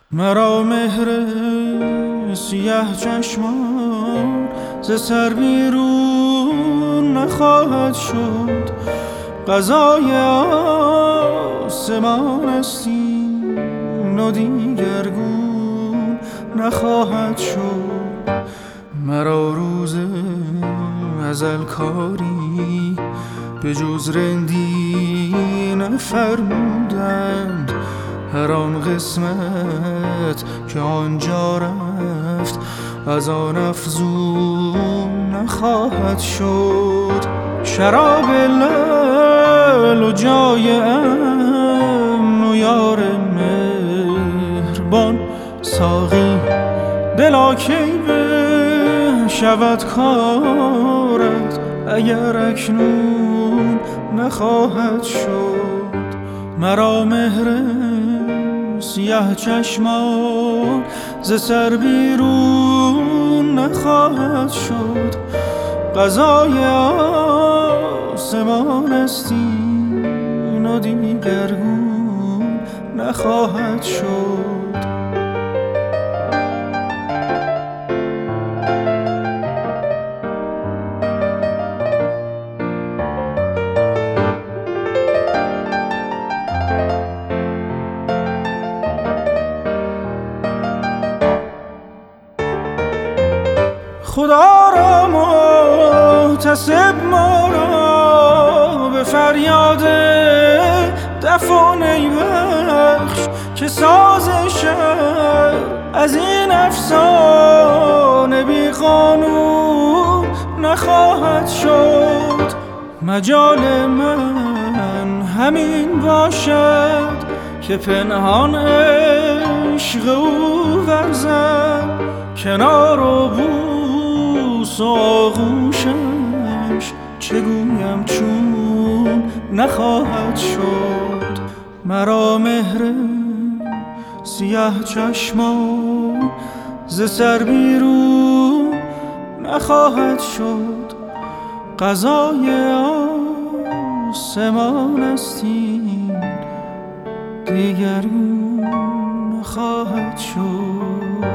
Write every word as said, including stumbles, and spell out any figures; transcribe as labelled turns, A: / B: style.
A: مرا مهر سیه چشمان ز سر بیرون نخواهد شد. قضای آسمان است این و دیگرگون نخواهد شد. مرا روز ازل کاری به جز رندی نفرمودند. هر آن قسمت که آنجا رفت از آن افزون نخواهد شد. شراب لعل و جای امن و یار مهربان ساقی، دلا کی شود کارت اگر اکنون نخواهد شد. مرا مهر سیه چشمان ز سر بیرون نخواهد شد. قضای آسمان است این و دیگرگون نخواهد شد. خدا را محتسب ما را به فریاد دفع نیبخش که ساز شهر از این افسانه بی قانون نخواهد شد. مجال من همین باشد که پنهان عشق او ورزم، کنار و بوس و آغوشش چه گویم چون نخواهد شد. مرا مهر سیه چشمان ز سر بیرون نخواهد شد. قضای آسمان است این دیگرگون نخواهد شد.